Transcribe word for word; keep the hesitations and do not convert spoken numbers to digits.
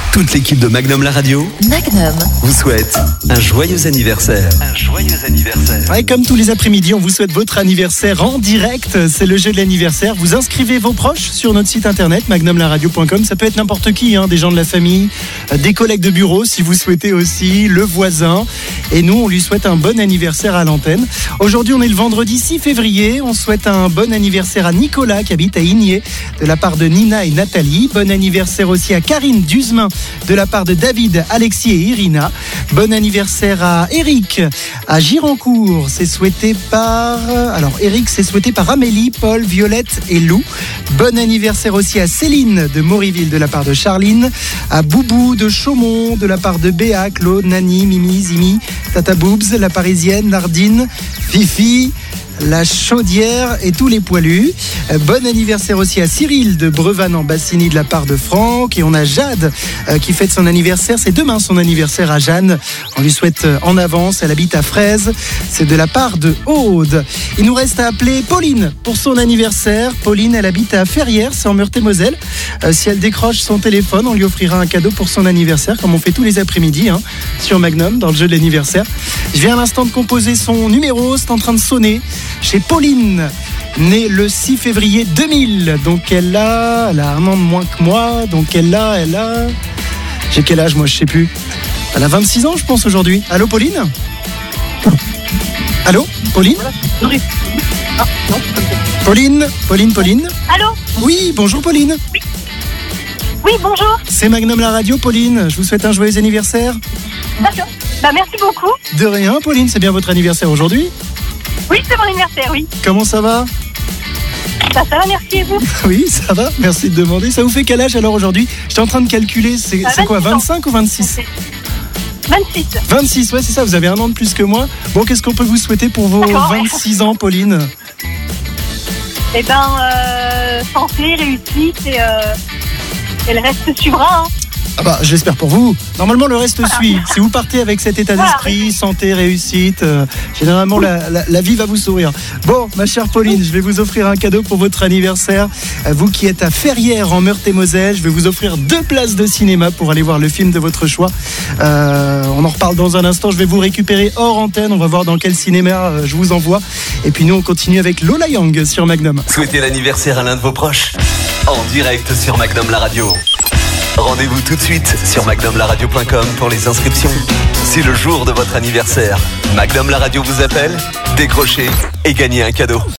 Toute l'équipe de Magnum La Radio Magnum vous souhaite un joyeux anniversaire. Un joyeux anniversaire. Ouais, comme tous les après-midi, on vous souhaite votre anniversaire en direct. C'est le jeu de l'anniversaire. Vous inscrivez vos proches sur notre site internet magnum la radio point com. Ça peut être n'importe qui, hein, des gens de la famille, des collègues de bureau si vous souhaitez aussi, le voisin. Et nous, on lui souhaite un bon anniversaire à l'antenne. Aujourd'hui, on est le vendredi six février. On souhaite un bon anniversaire à Nicolas qui habite à Igné de la part de Nina et Nathalie. Bon anniversaire aussi à Karine Duzemain de la part de David, Alexis et Irina. Bon anniversaire à Eric à Girancourt. C'est souhaité par... Alors, Eric, c'est souhaité par Amélie, Paul, Violette et Lou. Bon anniversaire aussi à Céline de Moriville de la part de Charline. À Boubou de Chaumont de la part de Béa, Claude, Nani, Mimi, Zimi, Tata Boobs, la Parisienne, Nardine, Fifi, la Chaudière et tous les poilus. Bon anniversaire aussi à Cyril de Brevannes en Bassigny de la part de Franck. Et on a Jade euh, qui fête son anniversaire. C'est demain son anniversaire à Jeanne. On lui souhaite en avance. Elle habite à Fraise. C'est de la part de Aude. Il nous reste à appeler Pauline pour son anniversaire. Pauline, elle habite à Ferrières, c'est en Meurthe-et-Moselle. Euh, si elle décroche son téléphone, on lui offrira un cadeau pour son anniversaire, comme on fait tous les après-midi hein, sur Magnum dans le jeu de l'anniversaire. Je viens à l'instant de composer son numéro. C'est en train de sonner. Chez Pauline, née le six février deux mille, donc elle a, elle a un an de moins que moi, donc elle a, elle a, j'ai quel âge moi, je sais plus. Elle a vingt-six ans je pense aujourd'hui. Allô Pauline ? Allô Pauline ? Pauline, Pauline, Pauline ? Allô ? Oui, bonjour Pauline. Oui, oui bonjour. C'est Magnum La Radio, Pauline, je vous souhaite un joyeux anniversaire. D'accord, bah merci beaucoup. De rien Pauline, c'est bien votre anniversaire aujourd'hui ? Oui, c'est mon anniversaire, oui. Comment ça va ? Bah, ça va, merci et vous ? Oui, ça va, merci de demander. Ça vous fait quel âge alors aujourd'hui ? J'étais en train de calculer, c'est, euh, c'est quoi, vingt-cinq ou vingt-six ? vingt-six. vingt-six, ouais, c'est ça, vous avez un an de plus que moi. Bon, qu'est-ce qu'on peut vous souhaiter pour vos D'accord, ouais. vingt-six ans, Pauline ? Eh ben, euh, santé, réussite et, euh, et le reste suivra. Hein. Ah bah, j'espère pour vous. Normalement, le reste suit. Si vous partez avec cet état d'esprit, santé, réussite, euh, généralement, la, la, la vie va vous sourire. Bon, ma chère Pauline, je vais vous offrir un cadeau pour votre anniversaire. Vous qui êtes à Ferrières, en Meurthe-et-Moselle, je vais vous offrir deux places de cinéma pour aller voir le film de votre choix. Euh, on en reparle dans un instant. Je vais vous récupérer hors antenne. On va voir dans quel cinéma euh, je vous envoie. Et puis nous, on continue avec Lola Young sur Magnum. Souhaitez l'anniversaire à l'un de vos proches en direct sur Magnum La Radio. Rendez-vous tout de suite sur magnum la radio point com pour les inscriptions. C'est le jour de votre anniversaire. Magnum La Radio vous appelle, décrochez et gagnez un cadeau.